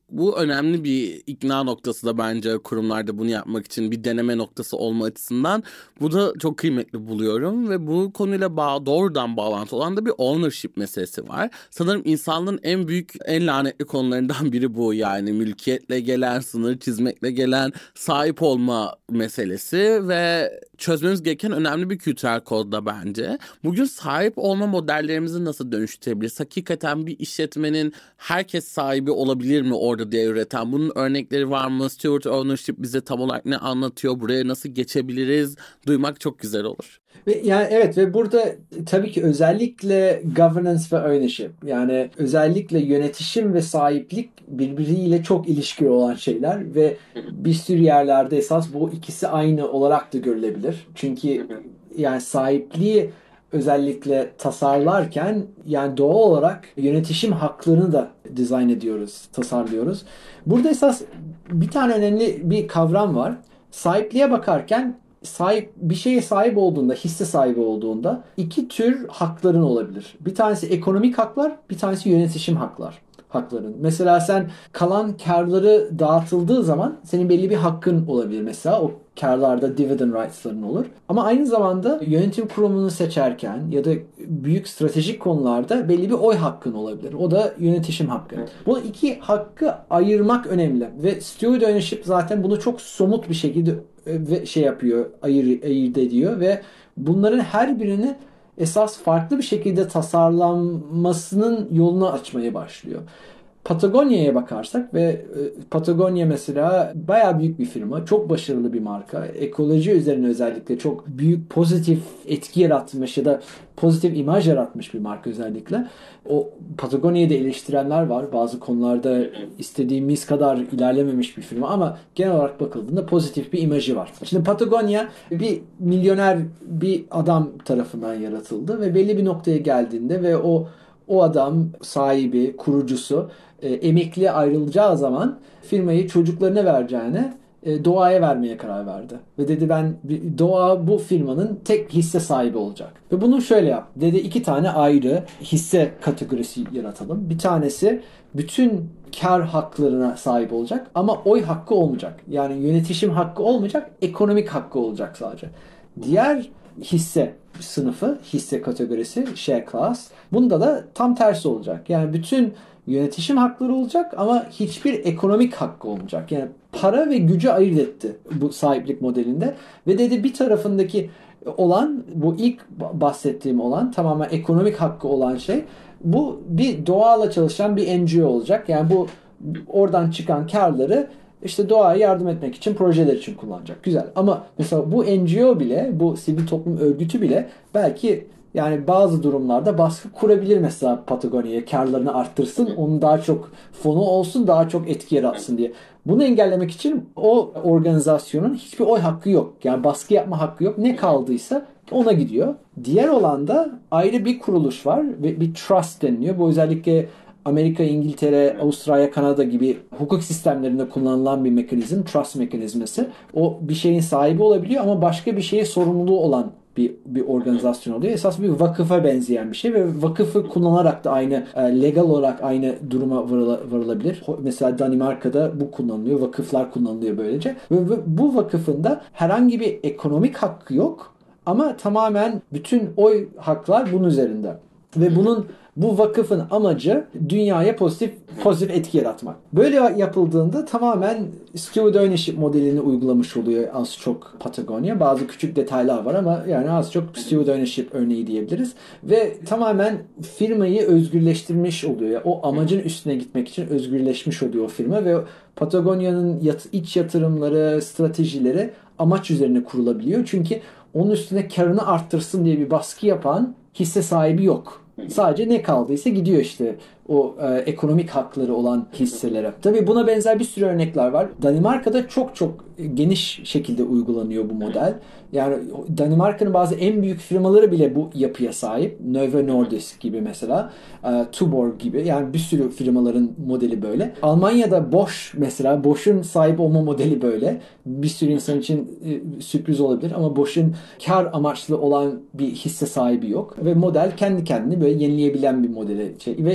Bu önemli bir ikna noktası da bence kurumlarda bunu yapmak için bir deneme noktası olma açısından. Bu da çok kıymetli buluyorum ve bu konuyla doğrudan bağlantı olan da bir ownership meselesi var. Sanırım insanlığın en büyük, en lanetli konularından biri bu, yani mülkiyetle gelen, sınır çizmekle gelen sahip olma meselesi ve çözmemiz gereken önemli bir kültürel kod da bence. Bugün sahip olma modellerimizi nasıl dönüştürebiliriz? Hakikaten bir işletmenin herkes sahibi olabilir mi orada diye üreten? Bunun örnekleri var mı? Steward ownership bize tam olarak ne anlatıyor? Buraya nasıl geçebiliriz? Duymak çok güzel olur. Ve yani evet, ve burada tabii ki özellikle governance ve ownership, yani özellikle yönetişim ve sahiplik birbiriyle çok ilişkili olan şeyler ve bir sürü yerlerde esas bu ikisi aynı olarak da görülebilir. Çünkü yani sahipliği özellikle tasarlarken yani doğal olarak yönetişim haklarını da dizayn ediyoruz, tasarlıyoruz. Burada esas bir tane önemli bir kavram var. Sahipliğe bakarken bir şeye sahip olduğunda, hisse sahibi olduğunda iki tür hakların olabilir. Bir tanesi ekonomik haklar, bir tanesi yönetişim hakların. Mesela sen kalan karları dağıtıldığı zaman senin belli bir hakkın olabilir mesela. O karlarda dividend rights'ların olur. Ama aynı zamanda yönetim kurumunu seçerken ya da büyük stratejik konularda belli bir oy hakkın olabilir. O da yönetişim hakkı. Bu iki hakkı ayırmak önemli ve steward ownership zaten bunu çok somut bir şekilde yapıyor, ayırt ediyor ve bunların her birini esas farklı bir şekilde tasarlanmasının yolunu açmaya başlıyor. Patagonia'ya bakarsak ve Patagonia mesela bayağı büyük bir firma, çok başarılı bir marka. Ekoloji üzerine özellikle çok büyük pozitif etki yaratmış ya da pozitif imaj yaratmış bir marka özellikle. O Patagonia'yı da eleştirenler var. Bazı konularda istediğimiz kadar ilerlememiş bir firma ama genel olarak bakıldığında pozitif bir imajı var. Şimdi Patagonia bir milyoner bir adam tarafından yaratıldı ve belli bir noktaya geldiğinde ve o adam sahibi, kurucusu emekliye ayrılacağı zaman firmayı çocuklarına vereceğine doğaya vermeye karar verdi. Ve dedi ben doğa bu firmanın tek hisse sahibi olacak. Ve bunu şöyle yap. Dedi iki tane ayrı hisse kategorisi yaratalım. Bir tanesi bütün kar haklarına sahip olacak ama oy hakkı olmayacak. Yani yönetişim hakkı olmayacak, ekonomik hakkı olacak sadece. Diğer hisse sınıfı, hisse kategorisi, share class. Bunda da tam tersi olacak. Yani bütün yönetişim hakları olacak ama hiçbir ekonomik hakkı olmayacak. Yani para ve gücü ayırt etti bu sahiplik modelinde ve dedi bir tarafındaki olan, bu ilk bahsettiğim olan tamamen ekonomik hakkı olan şey, bu bir doğayla çalışan bir NGO olacak. Yani bu oradan çıkan karları işte doğaya yardım etmek için, projeler için kullanacak. Güzel. Ama mesela bu NGO bile, bu sivil toplum örgütü bile belki yani bazı durumlarda baskı kurabilir mesela Patagonia'ya, karlarını arttırsın, onun daha çok fonu olsun, daha çok etki yaratsın diye. Bunu engellemek için o organizasyonun hiçbir oy hakkı yok. Yani baskı yapma hakkı yok. Ne kaldıysa ona gidiyor. Diğer olanda ayrı bir kuruluş var ve bir trust deniliyor. Bu özellikle Amerika, İngiltere, Avustralya, Kanada gibi hukuk sistemlerinde kullanılan bir mekanizm, trust mekanizması. O bir şeyin sahibi olabiliyor ama başka bir şeye sorumluluğu olan bir organizasyon oluyor. Esas bir vakıfa benzeyen bir şey ve vakıfı kullanarak da aynı legal olarak aynı duruma varılabilir. Mesela Danimarka'da bu kullanılıyor. Vakıflar kullanılıyor böylece. Ve bu vakıfın da herhangi bir ekonomik hakkı yok ama tamamen bütün oy haklar bunun üzerinde. Ve bu vakıfın amacı dünyaya pozitif etki yaratmak. Böyle yapıldığında tamamen steward ownership modelini uygulamış oluyor az çok Patagonia. Bazı küçük detaylar var ama yani az çok steward ownership örneği diyebiliriz. Ve tamamen firmayı özgürleştirmiş oluyor. O amacın üstüne gitmek için özgürleşmiş oluyor o firma ve Patagonia'nın iç yatırımları, stratejileri amaç üzerine kurulabiliyor. Çünkü onun üstüne karını arttırsın diye bir baskı yapan hisse sahibi yok. Sadece ne kaldıysa gidiyor işte o ekonomik hakları olan hisselere. Tabii buna benzer bir sürü örnekler var. Danimarka'da çok çok geniş şekilde uygulanıyor bu model. Yani Danimarka'nın bazı en büyük firmaları bile bu yapıya sahip. Novo Nordisk gibi mesela, Tuborg gibi. Yani bir sürü firmaların modeli böyle. Almanya'da Bosch mesela, Bosch'un sahip olma modeli böyle. Bir sürü insan için sürpriz olabilir ama Bosch'un kar amaçlı olan bir hisse sahibi yok. Ve model kendi kendini böyle yenileyebilen bir modeli. Ve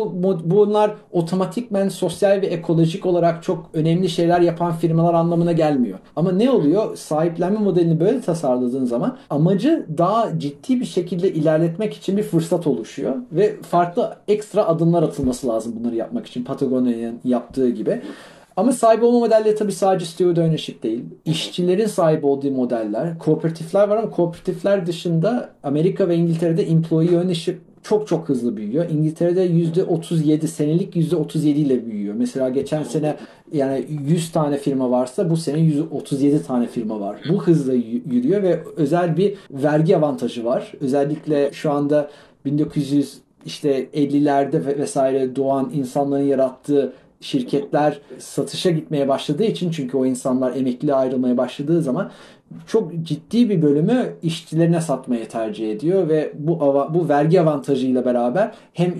bunlar otomatikmen sosyal ve ekolojik olarak çok önemli şeyler yapan firmalar anlamına gelmiyor. Ama ne oluyor? Sahiplenme modelini böyle tasarladığın zaman amacı daha ciddi bir şekilde ilerletmek için bir fırsat oluşuyor ve farklı ekstra adımlar atılması lazım bunları yapmak için. Patagonia'nın yaptığı gibi. Ama sahip olma modelleri tabii sadece steward ownership değil. İşçilerin sahip olduğu modeller, kooperatifler var ama kooperatifler dışında Amerika ve İngiltere'de employee ownership çok çok hızlı büyüyor. İngiltere'de %37, senelik %37 ile büyüyor. Mesela geçen sene yani 100 tane firma varsa bu sene 137 tane firma var. Bu hızla yürüyor ve özel bir vergi avantajı var. Özellikle şu anda 1950'lerde vesaire doğan insanların yarattığı şirketler satışa gitmeye başladığı için, çünkü o insanlar emekli ayrılmaya başladığı zaman çok ciddi bir bölümü işçilerine satmayı tercih ediyor ve bu vergi avantajıyla beraber hem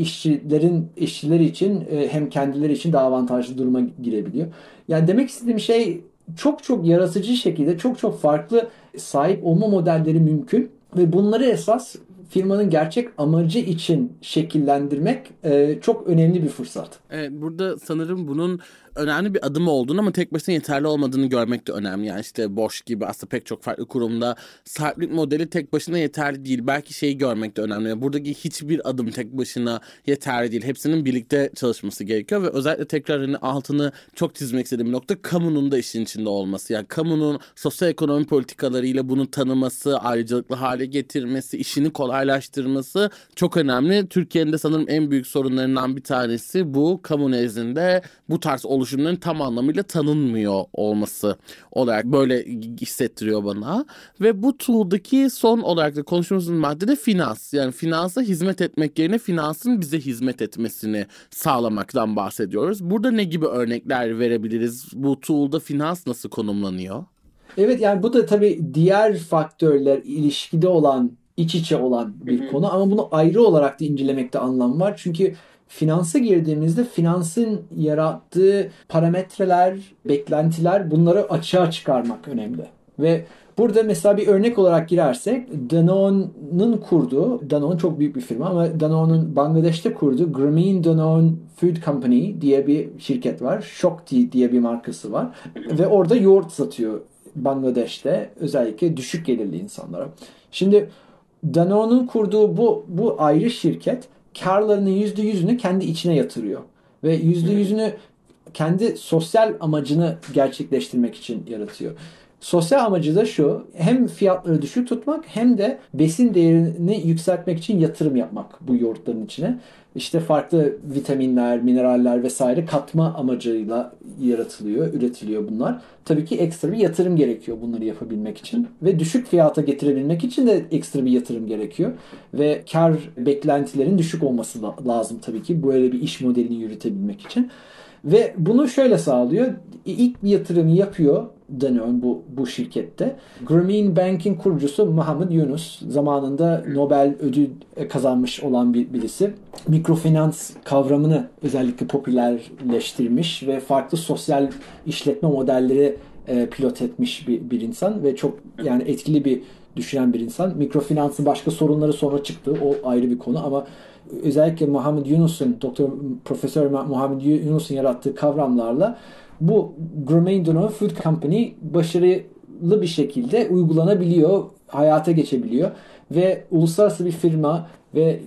işçiler için hem kendileri için daha avantajlı duruma girebiliyor. Yani demek istediğim şey, çok çok yaratıcı şekilde çok farklı sahip olma modelleri mümkün ve bunları esas firmanın gerçek amacı için şekillendirmek çok önemli bir fırsat. Evet, burada sanırım bunun önemli bir adım olduğunu ama tek başına yeterli olmadığını görmek de önemli. Yani işte Bosch gibi aslında pek çok farklı kurumda sahiplik modeli tek başına yeterli değil. Belki şeyi görmek de önemli. Buradaki hiçbir adım tek başına yeterli değil. Hepsinin birlikte çalışması gerekiyor ve özellikle tekrar hani altını çok çizmek istediğim nokta kamunun da işin içinde olması. Yani kamunun sosyal ekonomi politikalarıyla bunu tanıması, ayrıcalıklı hale getirmesi, işini kolaylaştırması çok önemli. Türkiye'nin de sanırım en büyük sorunlarından bir tanesi bu. Kamu nezdinde bu tarz oluşumların tam anlamıyla tanınmıyor olması olarak böyle hissettiriyor bana. Ve bu tool'daki son olarak da konuştuğumuz madde de finans. Yani finansa hizmet etmek yerine finansın bize hizmet etmesini sağlamaktan bahsediyoruz. Burada ne gibi örnekler verebiliriz? Bu tool'da finans nasıl konumlanıyor? Evet, yani bu da tabii diğer faktörler ilişkide olan, iç içe olan bir konu ama bunu ayrı olarak da incelemekte anlam var. Çünkü finansa girdiğimizde finansın yarattığı parametreler, beklentiler, bunları açığa çıkarmak önemli. Ve burada mesela bir örnek olarak girersek Danone'un kurduğu, Danone çok büyük bir firma ama Danone'un Bangladeş'te kurduğu Grameen Danone Food Company diye bir şirket var. Shokti diye bir markası var. Ve orada yoğurt satıyor Bangladeş'te, özellikle düşük gelirli insanlara. Şimdi Danone'un kurduğu bu ayrı şirket karlarının %100'ünü kendi içine yatırıyor. Ve %100'ünü kendi sosyal amacını gerçekleştirmek için yaratıyor. Sosyal amacı da şu: hem fiyatları düşük tutmak hem de besin değerini yükseltmek için yatırım yapmak bu yoğurtların içine. İşte farklı vitaminler, mineraller vesaire katma amacıyla üretiliyor bunlar. Tabii ki ekstra bir yatırım gerekiyor bunları yapabilmek için. Ve düşük fiyata getirebilmek için de ekstra bir yatırım gerekiyor. Ve kar beklentilerin düşük olması lazım tabii ki böyle bir iş modelini yürütebilmek için. Ve bunu şöyle sağlıyor. İlk bir yatırımı yapıyor Danone bu şirkette. Grameen Bank'in kurucusu Muhammed Yunus. Zamanında Nobel ödül kazanmış olan birisi. Mikrofinans kavramını özellikle popülerleştirmiş ve farklı sosyal işletme modelleri pilot etmiş bir insan ve çok yani etkili bir düşünen bir insan. Mikrofinansın başka sorunları sonra çıktı. O ayrı bir konu ama özellikle Muhammed Yunus'un, Profesör Muhammed Yunus'un yarattığı kavramlarla bu Grameen Danone Food Company başarılı bir şekilde uygulanabiliyor, hayata geçebiliyor ve uluslararası bir firma ve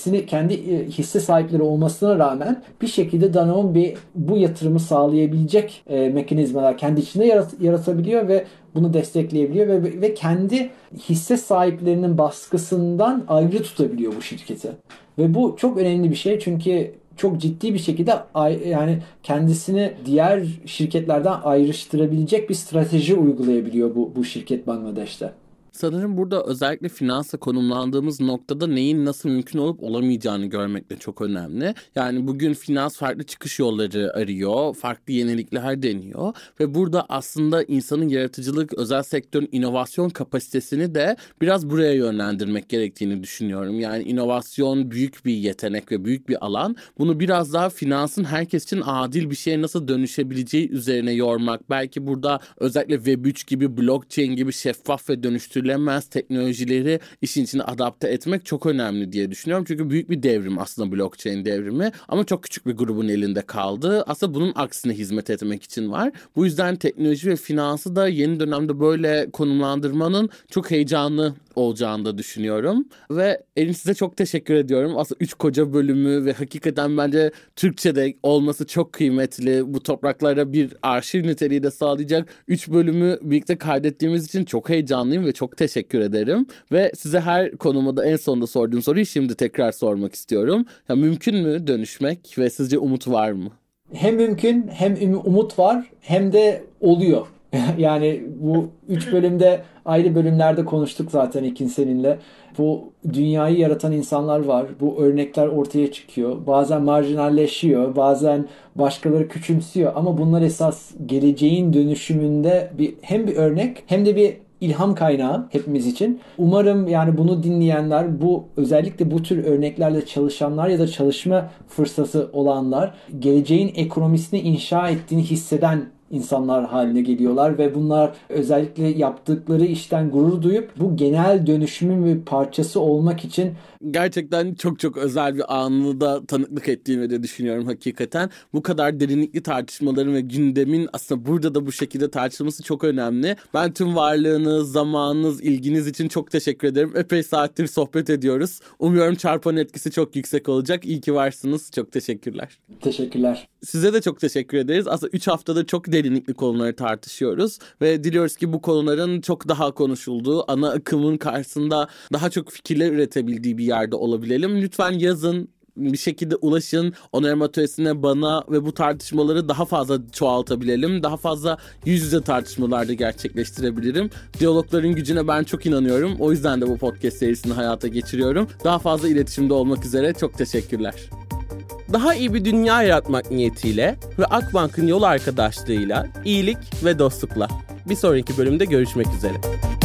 kendi hisse sahipleri olmasına rağmen bir şekilde Danone bu yatırımı sağlayabilecek mekanizmalar kendi içinde yaratabiliyor ve bunu destekleyebiliyor ve kendi hisse sahiplerinin baskısından ayrı tutabiliyor bu şirketi. Ve bu çok önemli bir şey çünkü çok ciddi bir şekilde yani kendisini diğer şirketlerden ayrıştırabilecek bir strateji uygulayabiliyor bu şirket Bangladeş'te. Sanırım burada özellikle finansla konumlandığımız noktada neyin nasıl mümkün olup olamayacağını görmek de çok önemli. Yani bugün finans farklı çıkış yolları arıyor, farklı yenilikler deniyor ve burada aslında insanın yaratıcılık, özel sektörün inovasyon kapasitesini de biraz buraya yönlendirmek gerektiğini düşünüyorum. Yani inovasyon büyük bir yetenek ve büyük bir alan. Bunu biraz daha finansın herkes için adil bir şeye nasıl dönüşebileceği üzerine yormak. Belki burada özellikle Web3 gibi, blockchain gibi şeffaf ve dönüştürülebilir görülemez teknolojileri işin içine adapte etmek çok önemli diye düşünüyorum. Çünkü büyük bir devrim aslında blockchain devrimi ama çok küçük bir grubun elinde kaldı. Aslında bunun aksine hizmet etmek için var. Bu yüzden teknoloji ve finansı da yeni dönemde böyle konumlandırmanın çok heyecanlı olacağını da düşünüyorum. Ve Elin, size çok teşekkür ediyorum. Aslında 3 koca bölümü ve hakikaten bence Türkçe'de olması çok kıymetli. Bu topraklara bir arşiv niteliği de sağlayacak 3 bölümü birlikte kaydettiğimiz için çok heyecanlıyım ve çok teşekkür ederim. Ve size her konuma da en sonunda sorduğum soruyu şimdi tekrar sormak istiyorum. Ya, mümkün mü dönüşmek ve sizce umut var mı? Hem mümkün hem umut var hem de oluyor. Yani bu 3 bölümde ayrı bölümlerde konuştuk zaten Ekin seninle. Bu dünyayı yaratan insanlar var. Bu örnekler ortaya çıkıyor. Bazen marjinalleşiyor, bazen başkaları küçümsüyor. Ama bunlar esas geleceğin dönüşümünde hem bir örnek hem de bir ilham kaynağı hepimiz için. Umarım yani bunu dinleyenler, özellikle bu tür örneklerle çalışanlar ya da çalışma fırsatı olanlar geleceğin ekonomisini inşa ettiğini hisseden insanlar haline geliyorlar ve bunlar özellikle yaptıkları işten gurur duyup bu genel dönüşümün bir parçası olmak için gerçekten çok çok özel bir anını da tanıklık ettiğimi de düşünüyorum hakikaten. Bu kadar derinlikli tartışmaların ve gündemin aslında burada da bu şekilde tartışılması çok önemli. Ben tüm varlığınız, zamanınız, ilginiz için çok teşekkür ederim. Epey saattir sohbet ediyoruz. Umuyorum çarpan etkisi çok yüksek olacak. İyi ki varsınız. Çok teşekkürler. Teşekkürler. Size de çok teşekkür ederiz. Aslında 3 haftadır çok derinlikli konuları tartışıyoruz ve diliyoruz ki bu konuların çok daha konuşulduğu, ana akımın karşısında daha çok fikirler üretebildiği bir yerde olabilelim. Lütfen yazın, bir şekilde ulaşın onarım atölyesine, bana ve bu tartışmaları daha fazla çoğaltabilelim. Daha fazla yüz yüze tartışmalarda gerçekleştirebilirim. Diyalogların gücüne ben çok inanıyorum. O yüzden de bu podcast serisini hayata geçiriyorum. Daha fazla iletişimde olmak üzere çok teşekkürler. Daha iyi bir dünya yaratmak niyetiyle ve Akbank'ın yol arkadaşlığıyla iyilik ve dostlukla. Bir sonraki bölümde görüşmek üzere.